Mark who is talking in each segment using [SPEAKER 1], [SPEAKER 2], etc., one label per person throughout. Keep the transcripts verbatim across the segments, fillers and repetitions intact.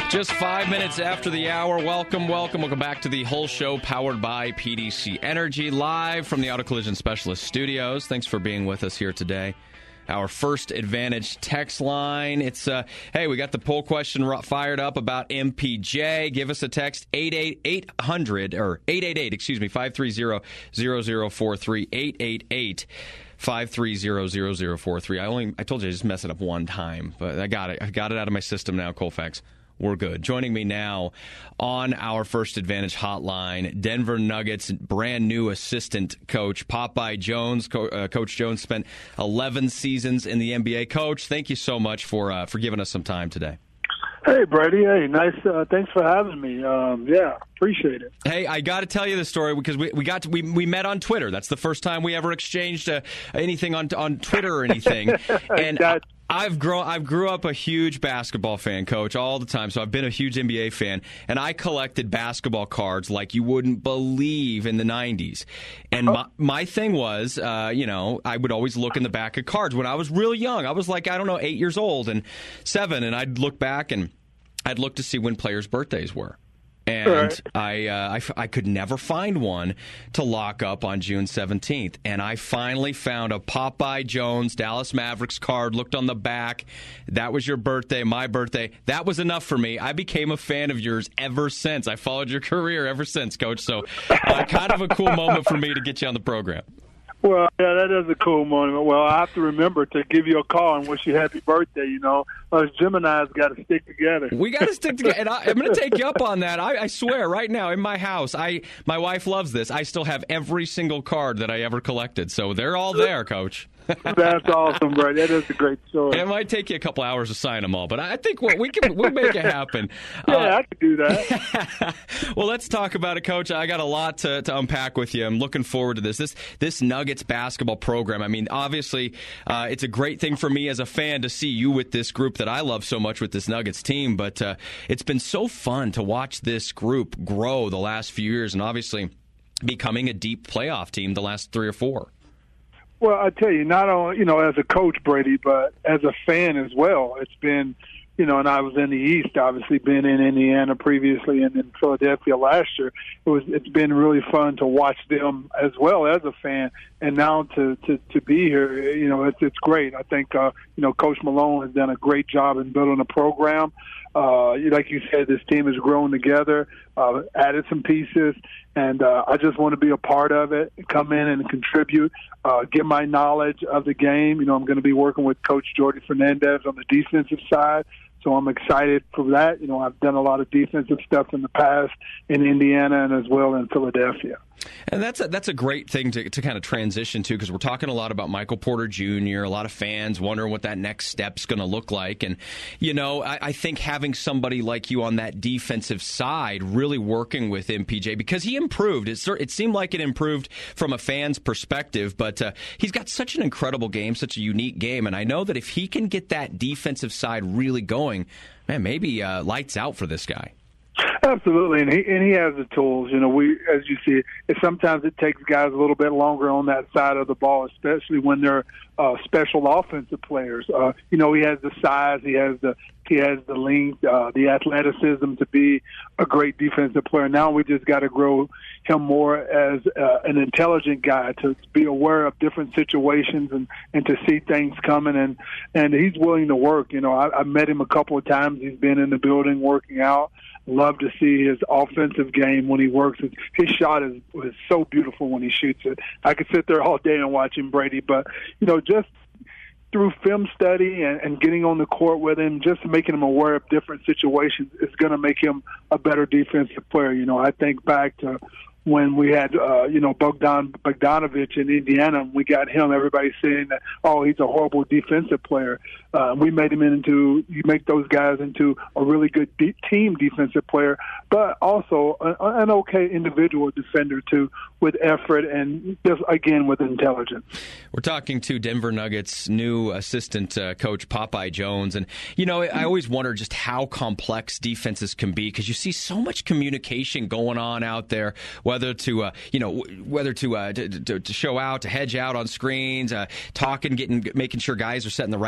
[SPEAKER 1] Just five minutes after the hour. Welcome, welcome, welcome back to the whole show powered by P D C Energy, live from the Auto Collision Specialist Studios. Thanks for being with us here today. Our First Advantage text line. It's, uh, hey, we got the poll question fired up about M P J. Give us a text, eight eight eight hundred, or eight eight eight, excuse me, five three zero, zero zero four three, eight eight eight, five three zero, zero zero four three. I only, I told you I just messed it up one time, but I got it. I got it out of my system now, Colfax. We're good. Joining me now on our First Advantage hotline, Denver Nuggets brand new assistant coach, Popeye Jones. Co- uh, Coach Jones spent eleven seasons in the N B A. Coach, thank you so much for uh, for giving us some time today.
[SPEAKER 2] Hey, Brady. Hey, nice. Uh, thanks for having me. Um, yeah, appreciate it.
[SPEAKER 1] Hey, I got to tell you the story because we we got to, we we met on Twitter. That's the first time we ever exchanged uh, anything on on Twitter or anything. And I, I've grown. I've grew up a huge basketball fan, Coach, all the time. So I've been a huge N B A fan, and I collected basketball cards like you wouldn't believe in the nineties. And my, my thing was, uh, you know, I would always look in the back of cards when I was real young. I was like, I don't know, eight years old and seven, and I'd look back and I'd look to see when players' birthdays were. And
[SPEAKER 2] right.
[SPEAKER 1] I, uh, I I could never find one to lock up on June seventeenth. And I finally found a Popeye Jones Dallas Mavericks card, looked on the back. That was your birthday, my birthday. That was enough for me. I became a fan of yours ever since. I followed your career ever since, Coach. So uh, kind of a cool moment for me to get you on the program.
[SPEAKER 2] Well, yeah, that is a cool moment. Well, I have to remember to give you a call and wish you happy birthday, you know. Us Geminis got to stick together.
[SPEAKER 1] We got to stick together. And I, I'm going to take you up on that. I, I swear, right now, in my house, I my wife loves this. I still have every single card that I ever collected. So they're all there, Coach.
[SPEAKER 2] That's awesome, bro. That is a great story.
[SPEAKER 1] It might take you a couple hours to sign them all, but I think we we can we'll make it happen.
[SPEAKER 2] Yeah,
[SPEAKER 1] uh,
[SPEAKER 2] I could do that.
[SPEAKER 1] Well, let's talk about it, Coach. I got a lot to, to unpack with you. I'm looking forward to this. This this Nuggets basketball program. I mean, obviously, uh, it's a great thing for me as a fan to see you with this group that I love so much with this Nuggets team. But uh, it's been so fun to watch this group grow the last few years, and obviously becoming a deep playoff team the last three or four.
[SPEAKER 2] Well, I tell you, not only, you know, as a coach, Brady, but as a fan as well. It's been, you know, and I was in the East, obviously, been in Indiana previously and in Philadelphia last year. It was, it's been really fun to watch them as well as a fan, and now to to, to be here, you know, it's it's great. I think, uh, you know, Coach Malone has done a great job in building a program. Uh, like you said, this team has grown together, uh, added some pieces, and uh, I just want to be a part of it, come in and contribute, uh, get my knowledge of the game. You know, I'm going to be working with Coach Jordi Fernandez on the defensive side, so I'm excited for that. You know, I've done a lot of defensive stuff in the past in Indiana and as well in Philadelphia.
[SPEAKER 1] And that's a, that's a great thing to, to kind of transition to, because we're talking a lot about Michael Porter Junior A lot of fans wondering what that next step's going to look like. And, you know, I, I think having somebody like you on that defensive side really working with M P J, because he improved. It, it seemed like it improved from a fan's perspective, but uh, he's got such an incredible game, such a unique game. And I know that if he can get that defensive side really going, man, maybe uh, lights out for this guy.
[SPEAKER 2] Absolutely, and he and he has the tools. You know, we as you see, it, sometimes it takes guys a little bit longer on that side of the ball, especially when they're uh, special offensive players. Uh, you know, he has the size, he has the he has the length, uh, the athleticism to be a great defensive player. Now we just got to grow him more as uh, an intelligent guy, to be aware of different situations and, and to see things coming. And, and he's willing to work. You know, I, I met him a couple of times. He's been in the building working out. Love to see his offensive game when he works. His shot is, is so beautiful when he shoots it. I could sit there all day and watch him, Brady. But, you know, just through film study and, and getting on the court with him, just making him aware of different situations is going to make him a better defensive player. You know, I think back to when we had, uh, you know, Bogdan Bogdanovic in Indiana, we got him, everybody saying that, oh, he's a horrible defensive player. Uh, we made him into, you make those guys into a really good de- team defensive player, but also a, an okay individual defender, too, with effort and just, again, with intelligence.
[SPEAKER 1] We're talking to Denver Nuggets' new assistant uh, coach, Popeye Jones. And, you know, I always wonder just how complex defenses can be, because you see so much communication going on out there, whether to, uh, you know, whether to, uh, to, to to show out, to hedge out on screens, uh, talking, getting, making sure guys are set in the right position.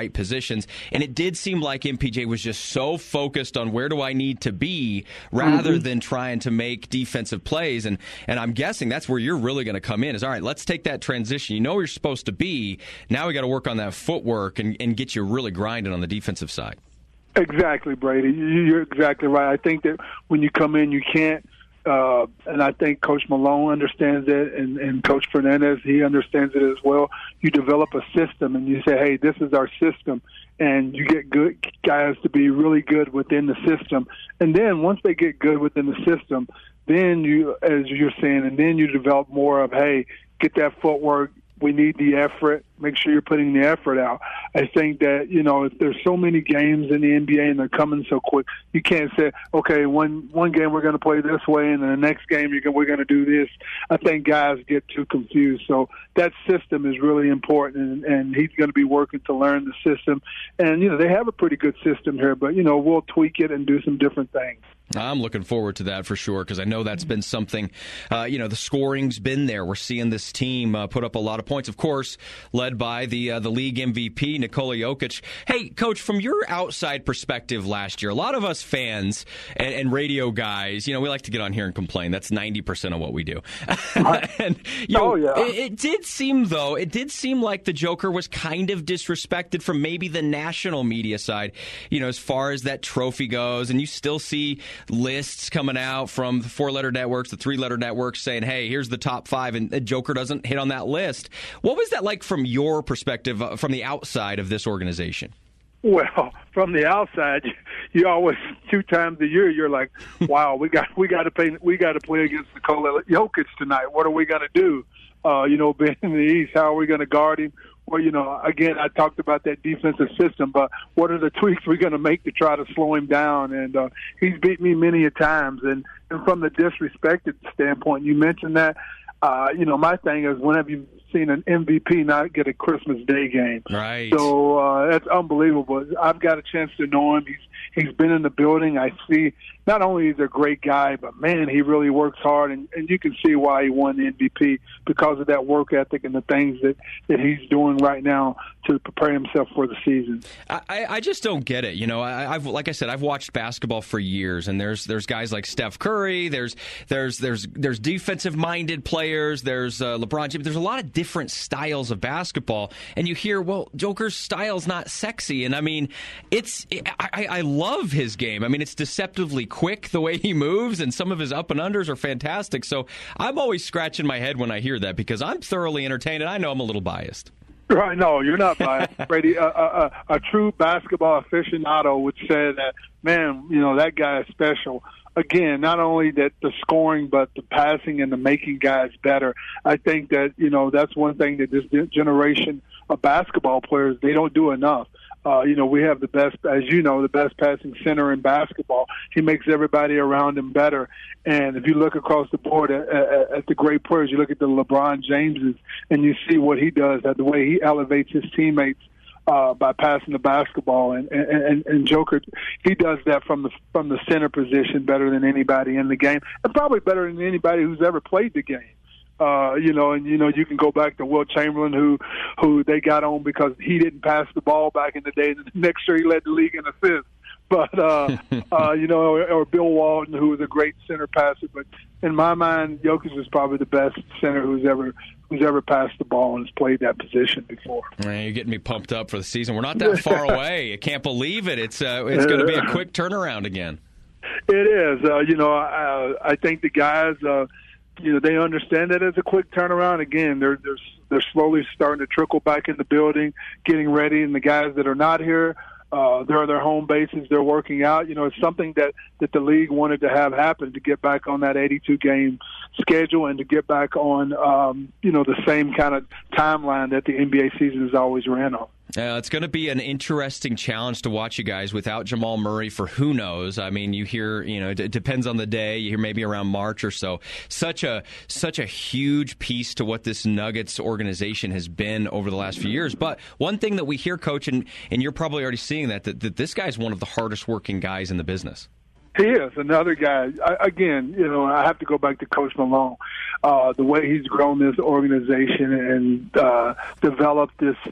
[SPEAKER 1] situations. And it did seem like M P J was just so focused on where do I need to be rather mm-hmm. than trying to make defensive plays. And, and I'm guessing that's where you're really going to come in is, all right, let's take that transition. You know where you're supposed to be. Now we got to work on that footwork and, and get you really grinding on the defensive side.
[SPEAKER 2] Exactly, Brady. You're exactly right. I think that when you come in, you can't, uh, and I think Coach Malone understands it, and, and Coach Fernandez, he understands it as well. You develop a system, and you say, hey, this is our system, and you get good guys to be really good within the system. And then once they get good within the system, then you, as you're saying, and then you develop more of, hey, get that footwork. We need the effort. Make sure you're putting the effort out. I think that, you know, if there's so many games in the N B A and they're coming so quick, you can't say, okay, one one game we're going to play this way and then the next game you're, we're going to do this. I think guys get too confused. So that system is really important, and, and he's going to be working to learn the system. And, you know, they have a pretty good system here, but, you know, we'll tweak it and do some different things.
[SPEAKER 1] I'm looking forward to that for sure because I know that's been something, uh, you know, the scoring's been there. We're seeing this team uh, put up a lot of points, of course, led by the uh, the league M V P, Nikola Jokic. Hey, Coach, from your outside perspective last year, a lot of us fans and, and radio guys, you know, we like to get on here and complain. That's ninety percent of what we do. and, you know,
[SPEAKER 2] oh, yeah.
[SPEAKER 1] it, it did seem, though, it did seem like the Joker was kind of disrespected from maybe the national media side, you know, as far as that trophy goes. And you still see lists coming out from the four-letter networks, the three-letter networks saying, hey, here's the top five, and Joker doesn't hit on that list. What was that like from your perspective, uh, from the outside of this organization?
[SPEAKER 2] Well, from the outside, you always two times a year you're like, wow, we got we got to play we got to play against Nikola Jokic tonight. What are we going to do? Uh, you know, being in the East, how are we going to guard him? Well, you know, again, I talked about that defensive system, but what are the tweaks we're going to make to try to slow him down? And uh, he's beat me many a times. And, and from the disrespected standpoint, you mentioned that. Uh, you know, my thing is, when have you seen an M V P not get a Christmas Day game?
[SPEAKER 1] Right.
[SPEAKER 2] So uh, that's unbelievable. I've got a chance to know him. He's he's been in the building. I see. Not only is he a great guy, but man, he really works hard, and, and you can see why he won the M V P because of that work ethic and the things that, that he's doing right now to prepare himself for the season.
[SPEAKER 1] I, I just don't get it. You know, I, I've like I said, I've watched basketball for years, and there's there's guys like Steph Curry, there's there's there's there's defensive minded players, there's uh, LeBron James. There's a lot of different styles of basketball, and you hear, well, Joker's style's not sexy, and I mean, it's I, I love his game. I mean, it's deceptively quick the way he moves, and some of his up and unders are fantastic. So I'm always scratching my head when I hear that because I'm thoroughly entertained, and I know I'm a little biased.
[SPEAKER 2] Right, no, you're not biased, Brady. A, a, a, a true basketball aficionado would say that, man, you know, that guy is special. Again, not only that the scoring, but the passing and the making guys better. I think that, you know, that's one thing that this generation of basketball players, they don't do enough. Uh, you know, we have the best, as you know, the best passing center in basketball. He makes everybody around him better. And if you look across the board at, at, at the great players, you look at the LeBron Jameses, and you see what he does, that the way he elevates his teammates uh, by passing the basketball. And, and, and Joker, he does that from the from the center position better than anybody in the game, and probably better than anybody who's ever played the game. Uh, you know, and, you know, you can go back to Wilt Chamberlain, who who they got on because he didn't pass the ball back in the day. And the next year he led the league in assists. But, uh, uh, you know, or, or Bill Walton, who was a great center passer. But in my mind, Jokic is probably the best center who's ever who's ever passed the ball and has played that position before.
[SPEAKER 1] Man, you're getting me pumped up for the season. We're not that far away. I can't believe it. It's uh, it's going to be a quick turnaround again.
[SPEAKER 2] It is. Uh, you know, I, I think the guys uh, – you know, they understand that as a quick turnaround. Again, they're, they're they're slowly starting to trickle back in the building, getting ready. And the guys that are not here, uh, they're at their home bases. They're working out. You know, it's something that, that the league wanted to have happen, to get back on that eighty-two game schedule and to get back on, um, you know, the same kind of timeline that the N B A season has always ran on.
[SPEAKER 1] Uh, it's going to be an interesting challenge to watch you guys without Jamal Murray for who knows. I mean, you hear, you know, it, it depends on the day. You hear maybe around March or so. Such a such a huge piece to what this Nuggets organization has been over the last few years. But one thing that we hear, Coach, and, and you're probably already seeing that, that, that this guy's one of the hardest working guys in the business.
[SPEAKER 2] He is another guy. I, again, you know, I have to go back to Coach Malone. Uh, the way he's grown this organization and uh, developed this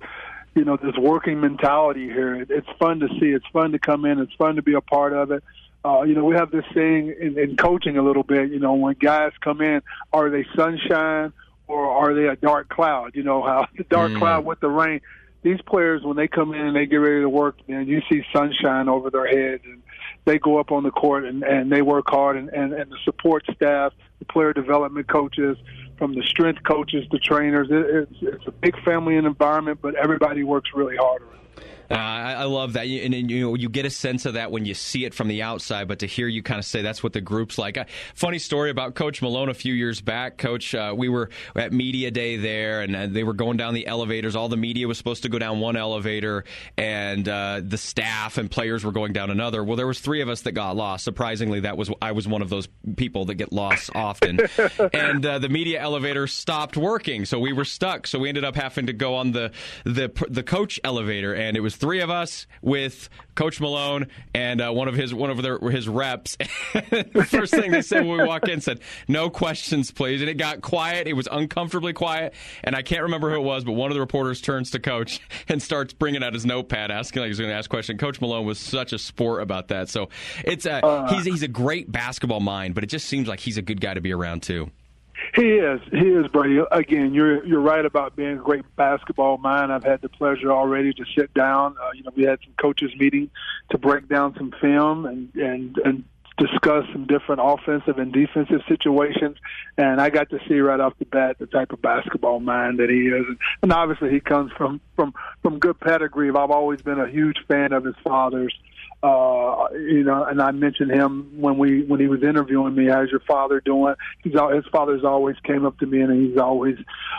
[SPEAKER 2] you know, this working mentality here. It, it's fun to see. It's fun to come in. It's fun to be a part of it. Uh, you know, we have this thing in, in coaching a little bit, you know, when guys come in, are they sunshine or are they a dark cloud? You know, how the dark mm. cloud with the rain. These players, when they come in and they get ready to work, man, you see sunshine over their heads, and they go up on the court and, and they work hard, and, and, and the support staff, the player development coaches, from the strength coaches to trainers, it, it's, it's a big family environment, but everybody works really hard around it.
[SPEAKER 1] Uh, I, I love that, and, and you know you get a sense of that when you see it from the outside. But to hear you kind of say that's what the group's like. Uh, funny story about Coach Malone a few years back. Coach, uh, we were at media day there, and uh, they were going down the elevators. All the media was supposed to go down one elevator, and uh, the staff and players were going down another. Well, there was three of us that got lost. Surprisingly, that was I was one of those people that get lost often. And uh, the media elevator stopped working, so we were stuck. So we ended up having to go on the the the coach elevator, and it was three of us with Coach Malone and uh, one of his one of their, his reps. The first thing they said when we walked in said, "No questions, please." And it got quiet. It was uncomfortably quiet. And I can't remember who it was, but one of the reporters turns to Coach and starts bringing out his notepad, asking like he's going to ask a question. Coach Malone was such a sport about that. So it's a, uh, he's he's a great basketball mind, but it just seems like he's a good guy to be around too.
[SPEAKER 2] He is. He is, Brady. Again, you're you're right about being a great basketball mind. I've had the pleasure already to sit down. Uh, you know, we had some coaches meeting to break down some film and, and, and discuss some different offensive and defensive situations. And I got to see right off the bat the type of basketball mind that he is. And obviously he comes from, from, from good pedigree. I've always been a huge fan of his father's. Uh, you know, and I mentioned him when we when he was interviewing me. How's your father doing? He's his father's always came up to me, and he's always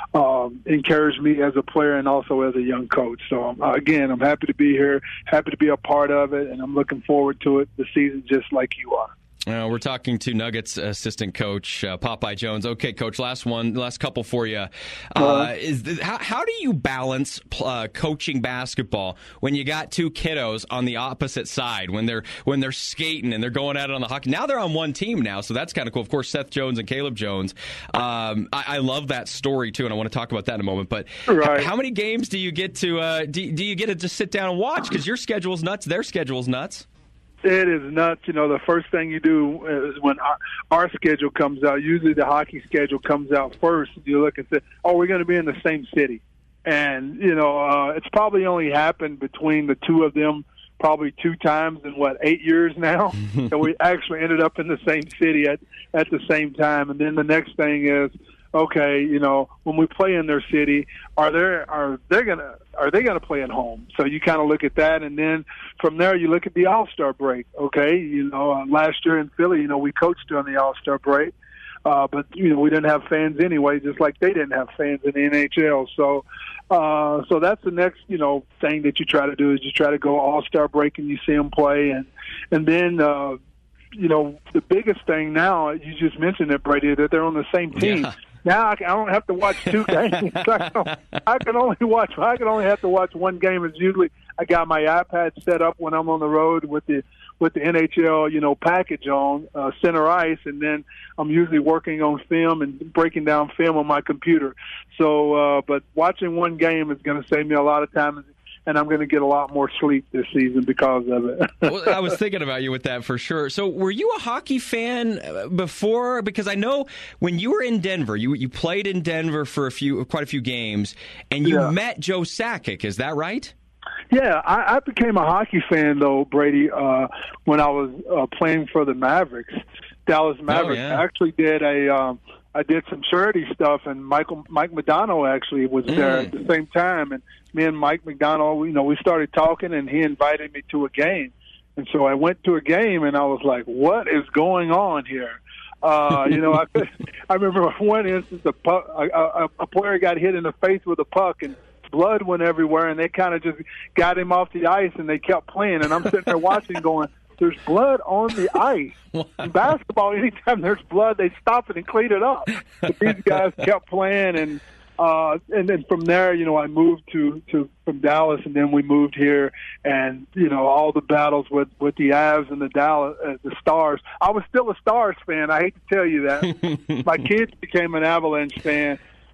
[SPEAKER 2] um, encouraged me as a player and also as a young coach. So uh, again, I'm happy to be here, happy to be a part of it, and I'm looking forward to it. The season, just like you are.
[SPEAKER 1] Uh, we're talking to Nuggets assistant coach uh, Popeye Jones. Okay, Coach, last one, last couple for you. Uh, uh, is the, how, how do you balance uh, coaching basketball when you got two kiddos on the opposite side when they're when they're skating and they're going at it on the hockey? Now they're on one team now, so that's kind of cool. Of course, Seth Jones and Caleb Jones. Um, I, I love that story too, and I want to talk about that in a moment. But
[SPEAKER 2] right.
[SPEAKER 1] h- how many games do you get to uh, do, do you get to just sit down and watch? Because your schedule's nuts, their schedule's nuts.
[SPEAKER 2] It is nuts. You know, the first thing you do is when our, our schedule comes out, usually the hockey schedule comes out first. You look and say, oh, we're going to be in the same city. And, you know, uh, it's probably only happened between the two of them probably two times in, what, eight years now? And we actually ended up in the same city at, at the same time. And then the next thing is, okay, you know, when we play in their city, are they are they gonna are they gonna play at home? So you kind of look at that, and then from there you look at the All-Star break. Okay, you know, uh, last year in Philly, you know, we coached during the All-Star break, uh, but you know we didn't have fans anyway, just like they didn't have fans in the N H L. So, uh, so that's the next you know thing that you try to do is you try to go All-Star break and you see them play, and and then. Uh, you know, the biggest thing now, you just mentioned it, Brady, that they're on the same team.
[SPEAKER 1] Yeah.
[SPEAKER 2] Now I don't have to watch two games. I, can, I can only watch. I can only have to watch one game. It's usually I got my iPad set up when I'm on the road with the with the N H L, you know, package on uh, center ice, and then I'm usually working on film and breaking down film on my computer. So, uh, but watching one game is going to save me a lot of time. And I'm going to get a lot more sleep this season because of it.
[SPEAKER 1] Well, I was thinking about you with that for sure. So were you a hockey fan before? Because I know when you were in Denver, you you played in Denver for a few, quite a few games, and you yeah. met Joe Sakic. Is that right?
[SPEAKER 2] Yeah, I, I became a hockey fan, though, Brady, uh, when I was uh, playing for the Mavericks, Dallas Mavericks.
[SPEAKER 1] Oh, yeah.
[SPEAKER 2] I actually did a um, I did some charity stuff, and Michael Mike McDonald actually was there mm. at the same time, and me and Mike McDonald, you know, we started talking, and he invited me to a game, and so I went to a game, and I was like, "What is going on here?" Uh, you know, I I remember one instance a, puck, a, a, a player got hit in the face with a puck, and blood went everywhere, and they kind of just got him off the ice, and they kept playing, and I'm sitting there watching, going, "There's blood on the ice." Wow. In basketball, anytime there's blood, they stop it and clean it up. But these guys kept playing, and uh, and then from there, you know, I moved to, to from Dallas, and then we moved here, and you know, all the battles with, with the Avs and the Dallas, uh, the Stars. I was still a Stars fan. I hate to tell you that. My kids became an Avalanche fan.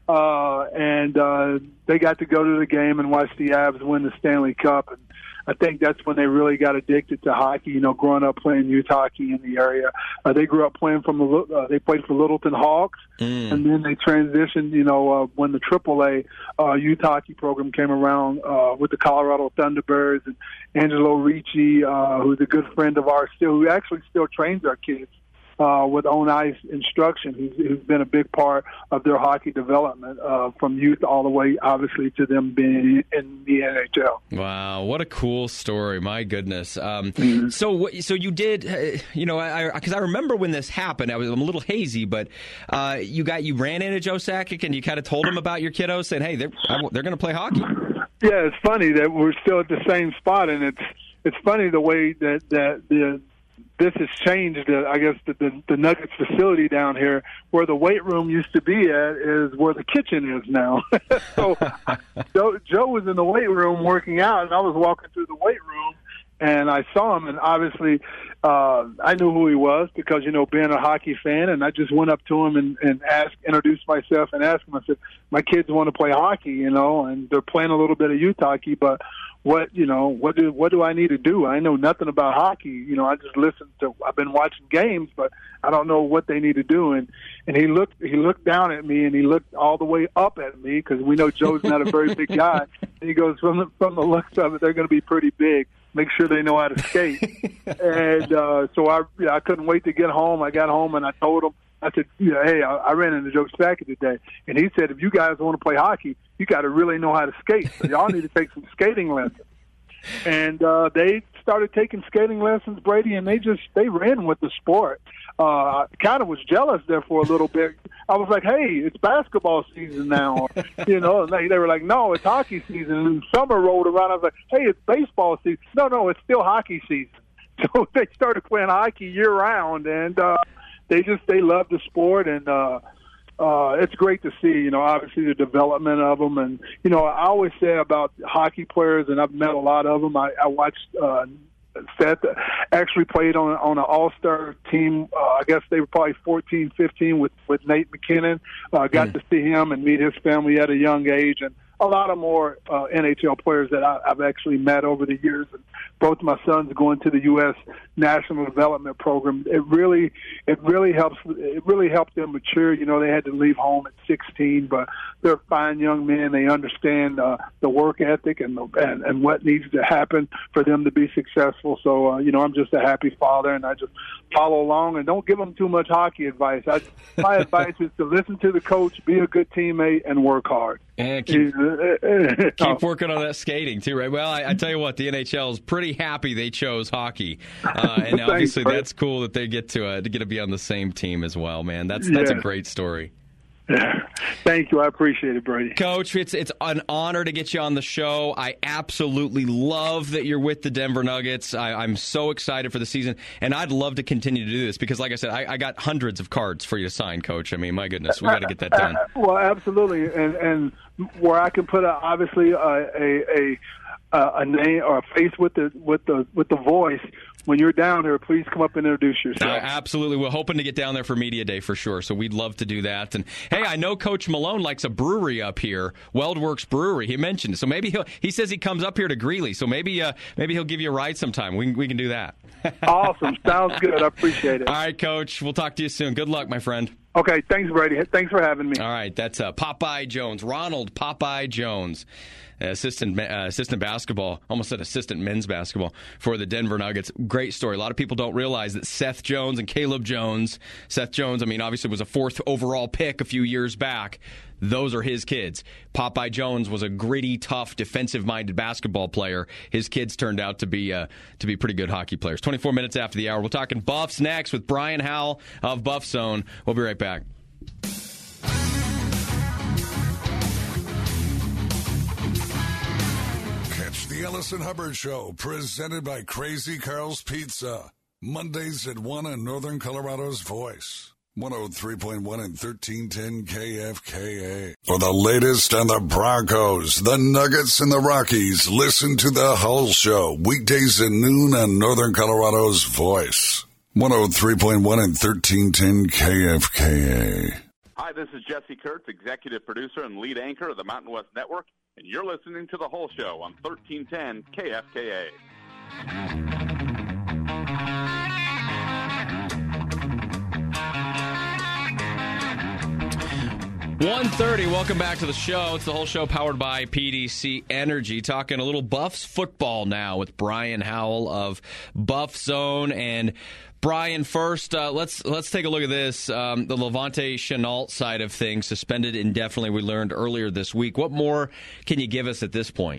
[SPEAKER 2] uh, and uh, they got to go to the game and watch the Avs win the Stanley Cup. And I think that's when they really got addicted to hockey. You know, growing up playing youth hockey in the area, uh, they grew up playing from the. Uh, they played for Littleton Hawks, mm. and then they transitioned. You know, uh, when the triple A uh, youth hockey program came around uh, with the Colorado Thunderbirds and Angelo Ricci, uh, who's a good friend of ours, still who actually still trains our kids. Uh, with on ice instruction, who's, who's been a big part of their hockey development uh, from youth all the way, obviously, to them being in the N H L.
[SPEAKER 1] Wow, what a cool story! My goodness. Um,
[SPEAKER 2] mm-hmm.
[SPEAKER 1] So, so you did, uh, you know, I because I, I remember when this happened. I was I'm a little hazy, but uh, you got you ran into Joe Sakic and you kind of told him about your kiddos, saying, "Hey, they're they're going to play hockey."
[SPEAKER 2] Yeah, it's funny that we're still at the same spot, and it's it's funny the way that that the. This has changed, uh, I guess, the, the, the Nuggets facility down here, where the weight room used to be at, is where the kitchen is now. So Joe, Joe was in the weight room working out, and I was walking through the weight room, and I saw him, and obviously uh, I knew who he was because, you know, being a hockey fan, and I just went up to him and, and asked, introduced myself and asked him, I said, my kids want to play hockey, you know, and they're playing a little bit of youth hockey, but what, you know, what do what do I need to do? I know nothing about hockey. You know, I just listen to, I've been watching games, but I don't know what they need to do. And, and he looked he looked down at me, and he looked all the way up at me because we know Joe's not a very big guy. And he goes, from the, from the looks of it, they're going to be pretty big. Make sure they know how to skate. and uh, so I, yeah, I couldn't wait to get home. I got home, and I told him, I said, you know, hey, I, I ran into Joe Sakic today. And he said, if you guys want to play hockey, you got to really know how to skate. So y'all need to take some skating lessons. And uh, they started taking skating lessons, Brady, and they just they ran with the sport. Uh, I kind of was jealous there for a little bit. I was like, hey, it's basketball season now. you know, and they, they were like, no, it's hockey season. And summer rolled around. I was like, hey, it's baseball season. No, no, it's still hockey season. So they started playing hockey year-round, and uh, they just they love the sport, and uh, uh, it's great to see, you know, obviously the development of them. And, you know, I always say about hockey players, and I've met a lot of them. I, I watched uh, Seth actually played on, on an all-star team. Uh, I guess they were probably fourteen, fifteen with, with Nate McKinnon. Uh, got mm. to see him and meet his family at a young age. And a lot of more uh, N H L players that I, I've actually met over the years. And both my sons going to the U S National Development Program. It really, it really helps. It really helped them mature. You know, they had to leave home at sixteen, but they're fine young men. They understand uh, the work ethic and, the, and and what needs to happen for them to be successful. So, uh, you know, I'm just a happy father, and I just follow along and don't give them too much hockey advice. I, my advice is to listen to the coach, be a good teammate, and work hard.
[SPEAKER 1] And keep, keep working on that skating, too, right? Well, I, I tell you what, the N H L is pretty happy they chose hockey. Uh, and obviously Thanks, that's cool that they get to uh, to get to be on the same team as well, man. That's that's yeah. a great story.
[SPEAKER 2] Thank you. I appreciate it, Brady.
[SPEAKER 1] Coach, it's it's an honor to get you on the show. I absolutely love that you're with the Denver Nuggets. I, I'm so excited for the season, and I'd love to continue to do this because, like I said, I, I got hundreds of cards for you to sign, Coach. I mean, my goodness, we got to get that done.
[SPEAKER 2] Well, absolutely, and and where I can put a, obviously a, a a a name or a face with the with the with the voice. When you're down there, please come up and introduce yourself.
[SPEAKER 1] Uh, absolutely. We're hoping to get down there for Media Day for sure, so we'd love to do that. And, hey, I know Coach Malone likes a brewery up here, WeldWorks Brewery. He mentioned it. So maybe he'll, he says he comes up here to Greeley, so maybe uh, maybe he'll give you a ride sometime. We can, we can do that.
[SPEAKER 2] Awesome. Sounds good. I appreciate it.
[SPEAKER 1] All right, Coach. We'll talk to you soon. Good luck, my friend.
[SPEAKER 2] Okay. Thanks, Brady. Thanks for having me.
[SPEAKER 1] All right. That's uh, Popeye Jones, Ronald Popeye Jones. Assistant uh, assistant basketball, almost said assistant men's basketball for the Denver Nuggets. Great story. A lot of people don't realize that Seth Jones and Caleb Jones, Seth Jones, I mean, obviously was a fourth overall pick a few years back. Those are his kids. Popeye Jones was a gritty, tough, defensive-minded basketball player. His kids turned out to be uh, to be pretty good hockey players. twenty-four minutes after the hour. We're talking Buffs next with Brian Howell of Buff Zone. We'll be right back.
[SPEAKER 3] The Ellison Hubbard Show, presented by Crazy Carl's Pizza. Mondays at one on Northern Colorado's Voice. one oh three point one and thirteen ten K F K A. For the latest on the Broncos, the Nuggets, and the Rockies, listen to The Hull Show, weekdays at noon on Northern Colorado's Voice. one oh three point one and thirteen ten K F K A.
[SPEAKER 4] Hi, this is Jesse Kurtz, executive producer and lead anchor of the Mountain West Network, and you're listening to The Whole Show on thirteen ten K F K A.
[SPEAKER 1] one thirty, welcome back to the show. It's The Whole Show powered by P D C Energy. Talking a little Buffs football now with Brian Howell of Buff Zone. And Brian, first, uh, let's let's take a look at this. Um, the Lavonte Shenault side of things, suspended indefinitely, we learned earlier this week. What more can you give us at this point?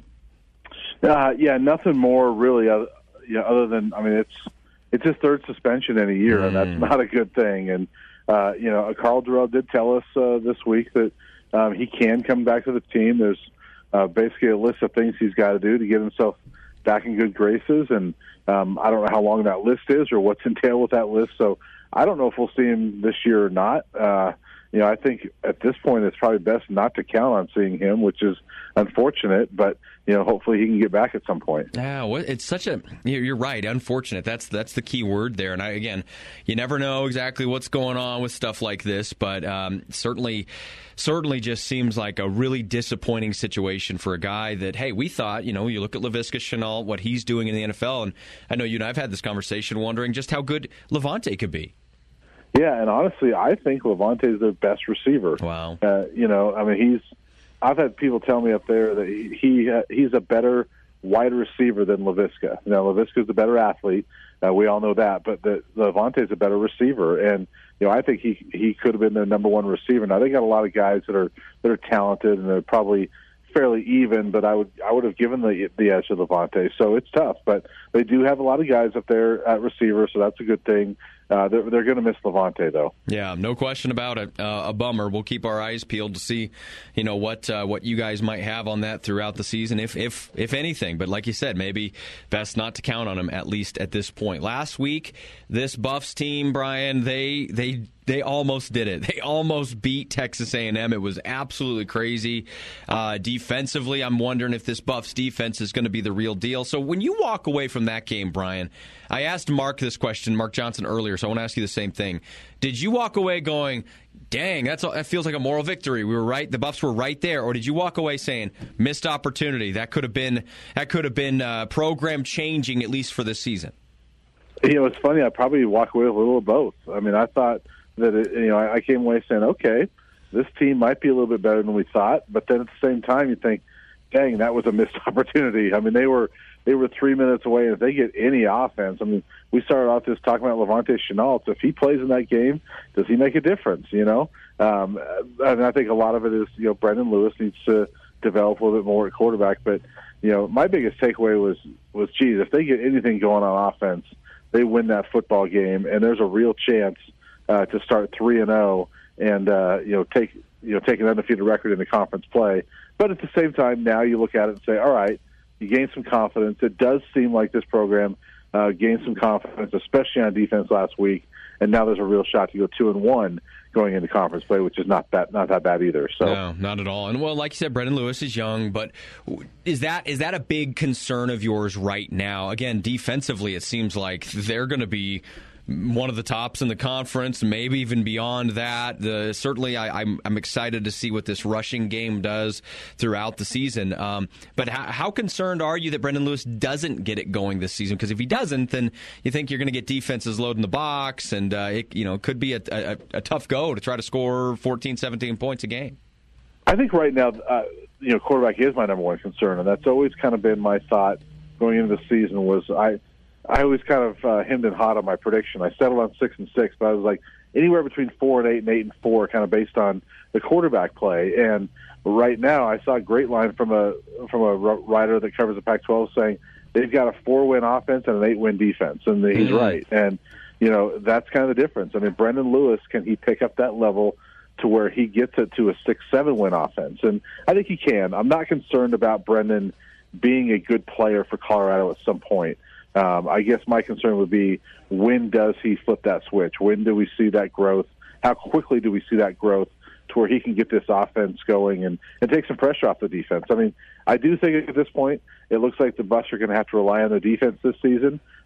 [SPEAKER 5] Uh, yeah, nothing more really other, yeah, other than, I mean, it's it's his third suspension in a year, mm. and that's not a good thing. And Uh, you know, Carl Durrell did tell us uh, this week that um, he can come back to the team. There's uh, basically a list of things he's got to do to get himself back in good graces, and um, I don't know how long that list is or what's entailed with that list. So I don't know if we'll see him this year or not. Uh, you know, I think at this point it's probably best not to count on seeing him, which is unfortunate, but you know, hopefully he can get back at some point.
[SPEAKER 1] Yeah, well, it's such a, you're right, unfortunate. That's that's the key word there. And I, again, you never know exactly what's going on with stuff like this, but um, certainly certainly just seems like a really disappointing situation for a guy that, hey, we thought, you know, you look at Laviska Shenault, what he's doing in the N F L, and I know you and I have had this conversation wondering just how good Lavonte could be.
[SPEAKER 5] Yeah, and honestly, I think Lavonte is their best receiver.
[SPEAKER 1] Wow.
[SPEAKER 5] Uh, you know, I mean, he's, I've had people tell me up there that he, he uh, he's a better wide receiver than Laviska. You know, Laviska's a better athlete. Uh, we all know that, but the, Lavonte's a better receiver, and you know, I think he he could have been their number one receiver. Now they got a lot of guys that are that are talented and they're probably fairly even, but I would I would have given the the edge to Lavonte. So it's tough, but they do have a lot of guys up there at receiver, so that's a good thing. Uh, they're they're going to miss Lavonte, though.
[SPEAKER 1] Yeah, no question about it. Uh, a bummer. We'll keep our eyes peeled to see, you know, what uh, what you guys might have on that throughout the season, if if if anything. But like you said, maybe best not to count on him, at least at this point. Last week, this Buffs team, Brian, they they. They almost did it. They almost beat Texas A and M. It was absolutely crazy. Uh, defensively, I'm wondering if this Buffs defense is going to be the real deal. So when you walk away from that game, Brian, I asked Mark this question, Mark Johnson, earlier, so I want to ask you the same thing. Did you walk away going, dang, that's that feels like a moral victory. We were right. The Buffs were right there. Or did you walk away saying, missed opportunity? That could have been that could have been uh, program changing, at least for this season.
[SPEAKER 5] You know, it's funny. I probably walk away with a little of both. I mean, I thought that, it, you know, I came away saying, okay, this team might be a little bit better than we thought. But then at the same time, you think, dang, that was a missed opportunity. I mean, they were they were three minutes away. And if they get any offense, I mean, we started off just talking about Lavonte Shenault. If he plays in that game, does he make a difference, you know? Um, and I think a lot of it is, you know, Brendan Lewis needs to develop a little bit more at quarterback. But, you know, my biggest takeaway was, was geez, if they get anything going on offense, they win that football game, and there's a real chance Uh, to start three and zero, and uh, you know take you know take an undefeated record in the conference play. But at the same time, now you look at it and say, all right, you gain some confidence. It does seem like this program uh, gained some confidence, especially on defense last week, and now there's a real shot to go two and one going into conference play, which is not that not that bad either. So
[SPEAKER 1] no, not at all. And well, like you said, Brendan Lewis is young, but is that is that a big concern of yours right now? Again, defensively, it seems like they're going to be one of the tops in the conference, maybe even beyond that. The, certainly, I, I'm, I'm excited to see what this rushing game does throughout the season. Um, but how, how concerned are you that Brendan Lewis doesn't get it going this season? Because if he doesn't, then you think you're going to get defenses loading the box, and uh, it you know could be a, a, a tough go to try to score fourteen, seventeen points a game.
[SPEAKER 5] I think right now, uh, you know, quarterback is my number one concern, and that's always kind of been my thought going into the season. Was I. I was kind of uh, hemmed and hawed on my prediction. I settled on six and six, but I was like anywhere between four and eight and eight and four, kind of based on the quarterback play. And right now, I saw a great line from a from a writer that covers the Pac twelve saying they've got a four-win offense and an eight-win defense, and he's mm-hmm. right. And you know that's kind of the difference. I mean, Brendan Lewis, can he pick up that level to where he gets it to a six, seven-win offense? And I think he can. I'm not concerned about Brendan being a good player for Colorado at some point. Um, I guess my concern would be, when does he flip that switch? When do we see that growth? How quickly do we see that growth to where he can get this offense going and, and take some pressure off the defense? I mean, I do think at this point it looks like the Buffs are going to have to rely on the defense this season,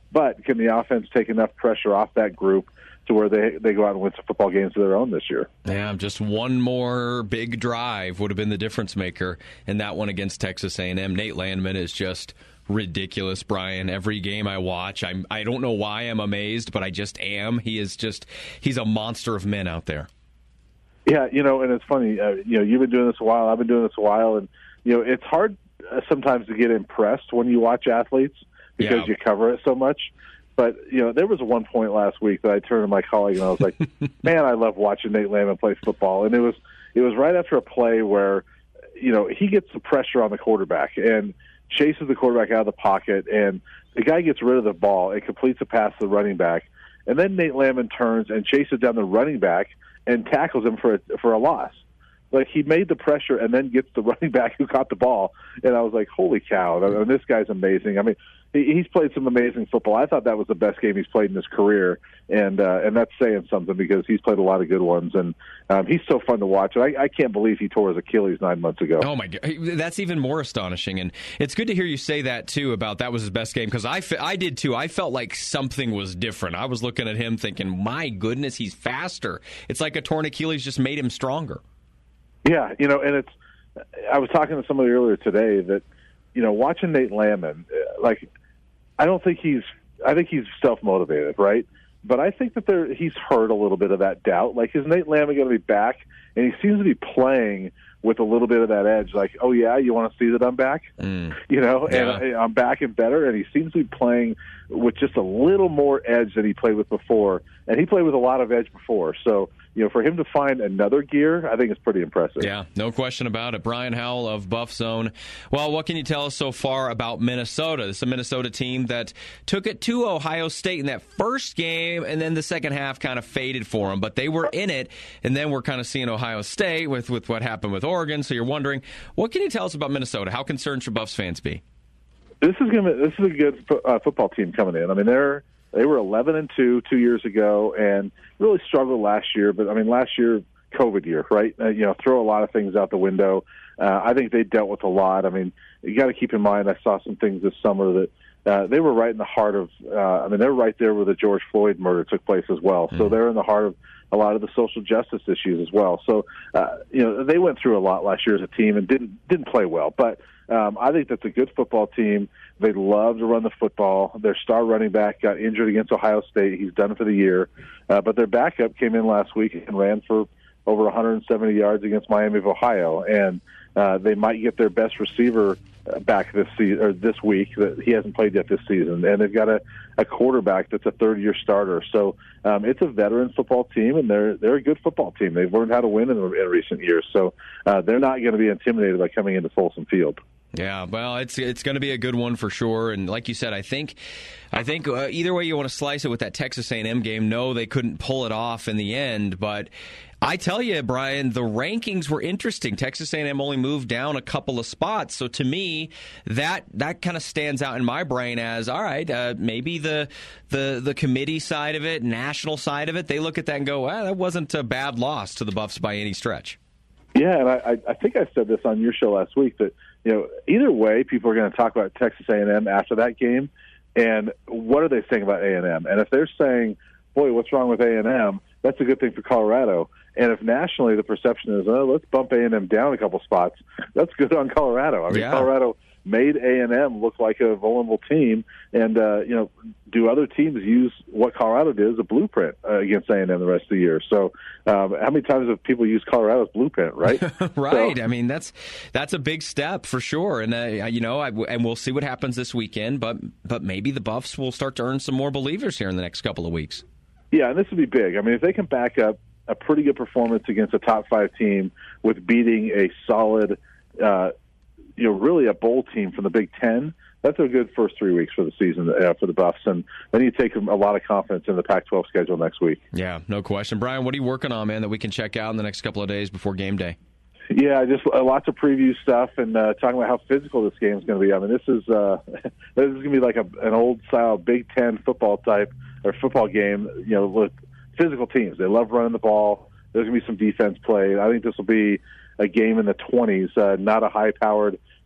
[SPEAKER 5] But can the offense take enough pressure off that group to where they they go out and win some football games of their own this year?
[SPEAKER 1] Yeah, just one more big drive would have been the difference maker in that one against Texas A and M. Nate Landman is just ridiculous, Brian. Every game I watch, I'm, I don't know why I'm amazed, but I just am. He is just, he's a monster of men out there.
[SPEAKER 5] Yeah, you know, and it's funny, uh, you know, you've been doing this a while, I've been doing this a while, and, you know, it's hard uh, sometimes to get impressed when you watch athletes because
[SPEAKER 1] yeah.
[SPEAKER 5] you cover it so much. But, you know, there was one point last week that I turned to my colleague and I was like, man, I love watching Nate Landman play football. And it was it was right after a play where, you know, he gets the pressure on the quarterback and chases the quarterback out of the pocket, and the guy gets rid of the ball and completes a pass to the running back. And then Nate Landman turns and chases down the running back and tackles him for a, for a loss. Like, he made the pressure and then gets the running back who caught the ball. And I was like, holy cow, I mean, this guy's amazing. I mean, he, he's played some amazing football. I thought that was the best game he's played in his career. And uh, and that's saying something because he's played a lot of good ones. And um, he's so fun to watch. I, I can't believe he tore his Achilles nine months ago.
[SPEAKER 1] Oh, my God. That's even more astonishing. And it's good to hear you say that, too, about that was his best game, because I, I did, too. I felt like something was different. I was looking at him thinking, my goodness, he's faster. It's like a torn Achilles just made him stronger.
[SPEAKER 5] Yeah, you know, and it's, I was talking to somebody earlier today that, you know, watching Nate Landman, like, I don't think he's, I think he's self-motivated, right? But I think that there, he's heard a little bit of that doubt. Like, is Nate Landman going to be back? And he seems to be playing with a little bit of that edge, like, oh, yeah, you want to see that I'm back? Mm. You know,
[SPEAKER 1] yeah.
[SPEAKER 5] and I'm back and better. And he seems to be playing with just a little more edge than he played with before. And he played with a lot of edge before. So, you know, for him to find another gear, I think it's pretty impressive.
[SPEAKER 1] Yeah, no question about it. Brian Howell of Buff Zone. Well, what can you tell us so far about Minnesota? This is a Minnesota team that took it to Ohio State in that first game, and then the second half kind of faded for them. But they were in it, and then we're kind of seeing Ohio State with, with what happened with Oregon. So you're wondering, what can you tell us about Minnesota? How concerned should Buffs fans be?
[SPEAKER 5] This is gonna. This is a good uh, football team coming in. I mean, they're they were eleven and two two years ago, and really struggled last year. But I mean, last year, COVID year, right? Uh, you know, throw a lot of things out the window. Uh, I think they dealt with a lot. I mean, you got to keep in mind. I saw some things this summer that uh, they were right in the heart of. Uh, I mean, they're right there where the George Floyd murder took place as well. Mm. So they're in the heart of a lot of the social justice issues as well. So uh, you know, they went through a lot last year as a team and didn't didn't play well, but. Um, I think that's a good football team. They love to run the football. Their star running back got injured against Ohio State. He's done for the year. Uh, but their backup came in last week and ran for over one hundred seventy yards against Miami of Ohio. And uh, they might get their best receiver back this season, or this week. That he hasn't played yet this season. And they've got a, a quarterback that's a third-year starter. So um, it's a veteran football team, and they're they're a good football team. They've learned how to win in, in recent years. So uh, they're not going to be intimidated by coming into Folsom Field.
[SPEAKER 1] Yeah, well, it's it's going to be a good one for sure. And like you said, I think I think uh, either way you want to slice it with that Texas A and M game, no, they couldn't pull it off in the end. But I tell you, Brian, the rankings were interesting. Texas A and M only moved down a couple of spots. So to me, that that kind of stands out in my brain as, all right, uh, maybe the, the the committee side of it, national side of it, they look at that and go, well, that wasn't a bad loss to the Buffs by any stretch.
[SPEAKER 5] Yeah, and I, I think I said this on your show last week that, you know, either way, people are going to talk about Texas A and M after that game, and what are they saying about A and M? And if they're saying, boy, what's wrong with A and M, that's a good thing for Colorado. And if nationally the perception is, oh, let's bump A and M down a couple spots, that's good on Colorado. I mean,
[SPEAKER 1] yeah.
[SPEAKER 5] Colorado made A and M look like a vulnerable team, and, uh, you know, do other teams use what Colorado did as a blueprint uh, against A and M the rest of the year? So um, how many times have people used Colorado's blueprint, right?
[SPEAKER 1] right.
[SPEAKER 5] So,
[SPEAKER 1] I mean, that's that's a big step for sure. And, uh, you know, I, and we'll see what happens this weekend, but but maybe the Buffs will start to earn some more believers here in the next couple of weeks.
[SPEAKER 5] Yeah, and this would be big. I mean, if they can back up a pretty good performance against a top five team with beating a solid, uh, you know, really a bowl team from the Big Ten, that's a good first three weeks for the season uh, for the Buffs. And then you take a lot of confidence in the Pac twelve schedule next week.
[SPEAKER 1] Yeah, no question. Brian, what are you working on, man, that we can check out in the next couple of days before game day?
[SPEAKER 5] Yeah, just uh, lots of preview stuff and uh, talking about how physical this game is going to be. I mean, this is uh, this is going to be like a, an old-style Big Ten football type or football game, you know, with physical teams. They love running the ball. There's going to be some defense played. I think this will be a game in the twenties, uh, not a high-powered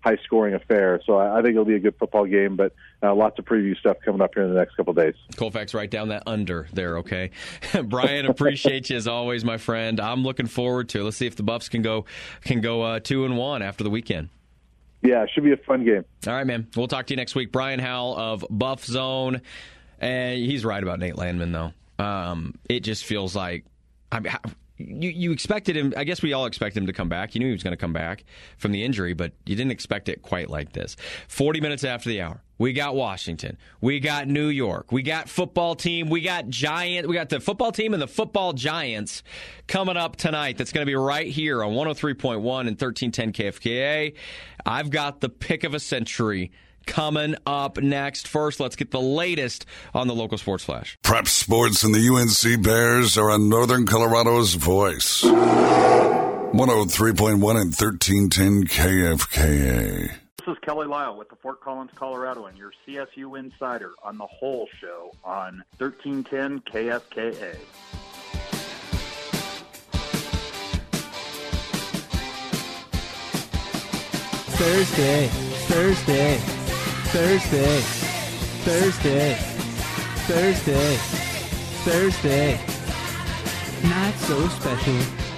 [SPEAKER 5] high-scoring affair. So I, I think it'll be a good football game, but uh, lots of preview stuff coming up here in the next couple of days.
[SPEAKER 1] Colfax, write down that under there, okay? Brian, appreciate you as always, my friend. I'm looking forward to it. Let's see if the Buffs can go can go uh, two and one after the weekend.
[SPEAKER 5] Yeah, it should be a fun game.
[SPEAKER 1] All right, man. We'll talk to you next week. Brian Howell of Buff Zone. And he's right about Nate Landman, though. Um, it just feels like I mean, you, you expected him. I guess we all expected him to come back. You knew he was going to come back from the injury, but you didn't expect it quite like this. forty minutes after the hour, we got Washington. We got New York. We got football team. We got Giant. We got the football team and the football Giants coming up tonight. That's going to be right here on one oh three point one and thirteen ten K F K A. I've got the pick of a century coming up next. First, let's get the latest on the local sports flash.
[SPEAKER 3] Prep Sports and the U N C Bears are on Northern Colorado's voice. one oh three point one and thirteen ten K F K A.
[SPEAKER 6] This is Kelly Lyle with the Fort Collins Coloradoan, your C S U insider on the whole show on thirteen ten K F K A.
[SPEAKER 7] Thursday, Thursday, Thursday, Thursday, Thursday, Thursday, not so special.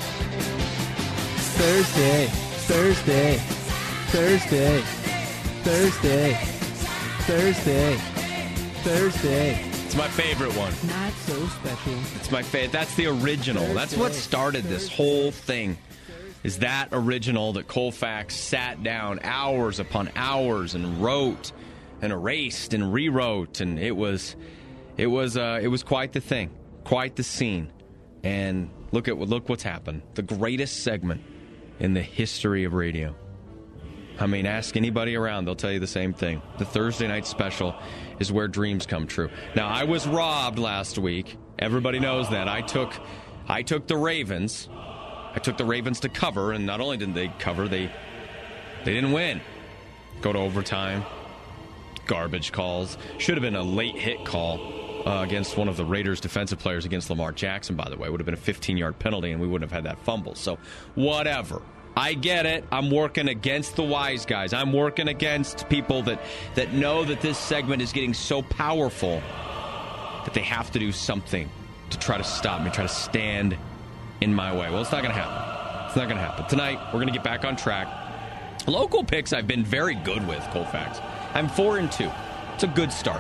[SPEAKER 7] Thursday, Thursday, Thursday, Thursday, Thursday, Thursday.
[SPEAKER 1] It's my favorite one.
[SPEAKER 7] Not so special.
[SPEAKER 1] It's my favorite. That's the original. That's what started this whole thing. Is that original that Colfax sat down hours upon hours and wrote and erased and rewrote, and it was, it was, uh, it was quite the thing, quite the scene. And look at look what's happened. The greatest segment in the history of radio. I mean, ask anybody around; they'll tell you the same thing. The Thursday night special is where dreams come true. Now, I was robbed last week. Everybody knows that. I took, I took the Ravens. I took the Ravens to cover, and not only didn't they cover, they they didn't win. Go to overtime. Garbage calls. Should have been a late hit call uh, against one of the Raiders' defensive players against Lamar Jackson, by the way. Would have been a fifteen-yard penalty, and we wouldn't have had that fumble. So, whatever. I get it. I'm working against the wise guys. I'm working against people that, that know that this segment is getting so powerful that they have to do something to try to stop me, try to stand in my way. Well, it's not going to happen. It's not going to happen. Tonight, we're going to get back on track. Local picks I've been very good with, Colfax. I'm four and two. It's a good start.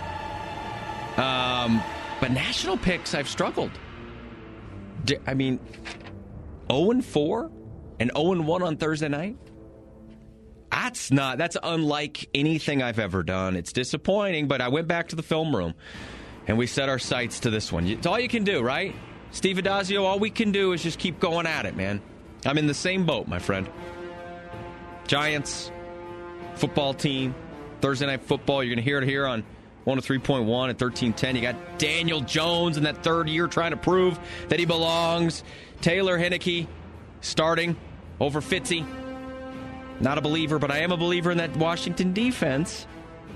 [SPEAKER 1] Um, but national picks, I've struggled. I mean, oh and four and oh and one on Thursday night? That's not, that's unlike anything I've ever done. It's disappointing, but I went back to the film room and we set our sights to this one. It's all you can do, right? Steve Adazio, all we can do is just keep going at it, man. I'm in the same boat, my friend. Giants, football team, Thursday Night Football. You're going to hear it here on one oh three point one and thirteen ten. You got Daniel Jones in that third year trying to prove that he belongs. Taylor Heinicke starting over Fitzy. Not a believer, but I am a believer in that Washington defense.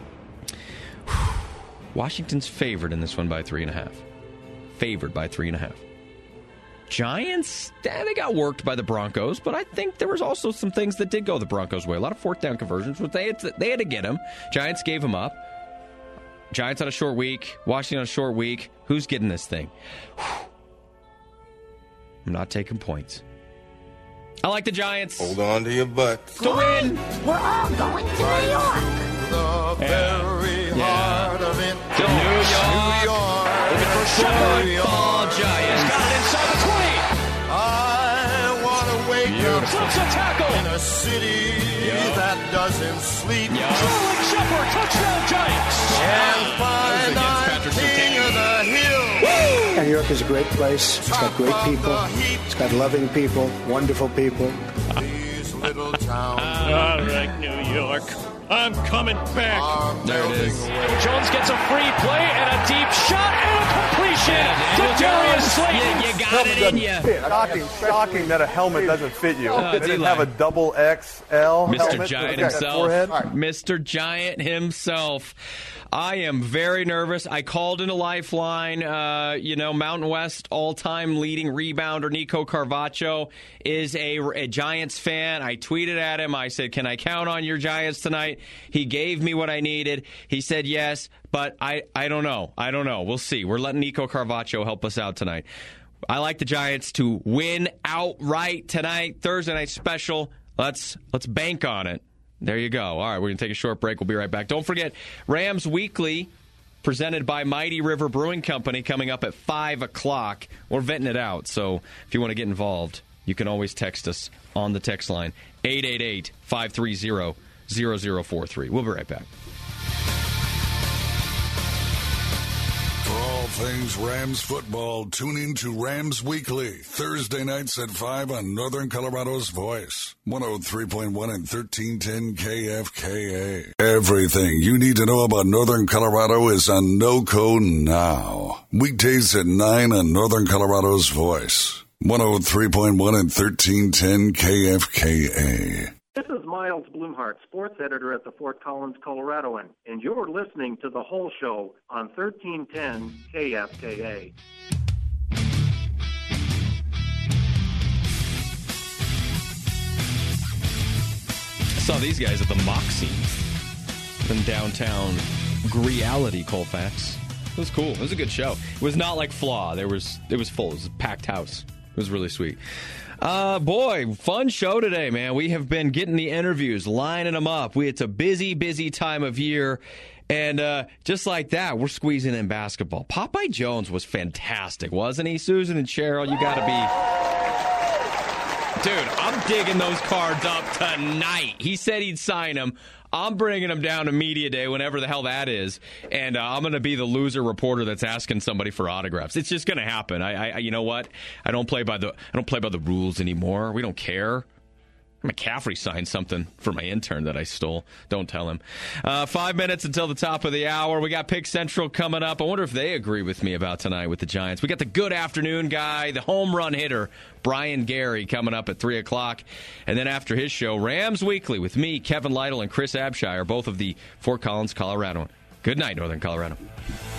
[SPEAKER 1] Washington's favored in this one by three and a half. Favored by three and a half. Giants, eh, they got worked by the Broncos, but I think there was also some things that did go the Broncos' way. A lot of fourth down conversions, but they had to, they had to get them. Giants gave them up. Giants on a short week. Washington on a short week. Who's getting this thing? Whew. I'm not taking points. I like the Giants.
[SPEAKER 8] Hold on to your butts.
[SPEAKER 1] To win.
[SPEAKER 9] We're all going to New York.
[SPEAKER 8] The very
[SPEAKER 1] Yeah.
[SPEAKER 8] heart of it.
[SPEAKER 1] To New York.
[SPEAKER 8] New York.
[SPEAKER 1] Looking for Shepherd. Ball Giants. Got it inside the twenty.
[SPEAKER 8] I want to wake up
[SPEAKER 1] Flips a tackle.
[SPEAKER 8] in a city
[SPEAKER 1] Yeah.
[SPEAKER 8] that doesn't sleep.
[SPEAKER 1] Yeah.
[SPEAKER 10] Sterling Shepard, touchdown Giants.
[SPEAKER 8] And find
[SPEAKER 1] Against
[SPEAKER 8] I'm
[SPEAKER 1] Patrick
[SPEAKER 8] king
[SPEAKER 1] Surtain.
[SPEAKER 8] of the hill.
[SPEAKER 11] And New York is a great place. It's got great people. It's got loving people, wonderful people.
[SPEAKER 8] These little towns.
[SPEAKER 10] All right, New York. I'm coming back.
[SPEAKER 8] I'm
[SPEAKER 1] There it is.
[SPEAKER 10] Jones gets a free play and a deep shot and a completion
[SPEAKER 1] Yeah,
[SPEAKER 10] to
[SPEAKER 1] Daniel
[SPEAKER 10] Darius
[SPEAKER 1] Jones.
[SPEAKER 10] Slayton.
[SPEAKER 1] You, you got it in you.
[SPEAKER 12] Shocking, shocking that a helmet doesn't fit you.
[SPEAKER 1] Uh,
[SPEAKER 12] they didn't
[SPEAKER 1] Eli.
[SPEAKER 12] have a double X L
[SPEAKER 1] Mister
[SPEAKER 12] helmet.
[SPEAKER 1] Giant
[SPEAKER 12] Okay,
[SPEAKER 1] himself.
[SPEAKER 12] forehead.
[SPEAKER 1] Mister Giant himself. I am very nervous. I called in a lifeline. Uh, you know, Mountain West all-time leading rebounder Nico Carvacho is a, a Giants fan. I tweeted at him. I said, can I count on your Giants tonight? He gave me what I needed. He said yes, but I, I don't know. I don't know. We'll see. We're letting Nico Carvacho help us out tonight. I like the Giants to win outright tonight. Thursday night special. Let's let's bank on it. There you go. All right, we're going to take a short break. We'll be right back. Don't forget, Rams Weekly, presented by Mighty River Brewing Company, coming up at five o'clock. We're venting it out, so if you want to get involved, you can always text us on the text line, eight eight eight, five three zero, zero zero four three. We'll be right back.
[SPEAKER 3] For all things Rams football, tune in to Rams Weekly, Thursday nights at five on Northern Colorado's Voice, one oh three point one and thirteen ten K F K A. Everything you need to know about Northern Colorado is on NoCo now. Weekdays at nine on Northern Colorado's Voice, one oh three point one and thirteen ten K F K A.
[SPEAKER 6] This is Miles Blumhart, sports editor at the Fort Collins Coloradoan, and you're listening to The Whole Show on thirteen ten K F K A.
[SPEAKER 1] I saw these guys at the Moxie in downtown Reality, Colfax. It was cool. It was a good show. It was not like Flaw. There was it was full. It was a packed house. It was really sweet. Uh, boy, fun show today, man. We have been getting the interviews, lining them up. We It's a busy, busy time of year. And uh, just like that, we're squeezing in basketball. Popeye Jones was fantastic, wasn't he? Susan and Cheryl, you got to be... Dude, I'm digging those cards up tonight. He said he'd sign them. I'm bringing them down to Media Day, whenever the hell that is, and uh, I'm going to be the loser reporter that's asking somebody for autographs. It's just going to happen. I, I, you know what? I don't play by the, I don't play by the rules anymore. We don't care. McCaffrey signed something for my intern that I stole. Don't tell him. Uh, five minutes until the top of the hour. We got Pick Central coming up. I wonder if they agree with me about tonight with the Giants. We got the good afternoon guy, the home run hitter, Brian Gary, coming up at three o'clock. And then after his show, Rams Weekly with me, Kevin Lytle, and Chris Abshire, both of the Fort Collins, Colorado. Good night, Northern Colorado.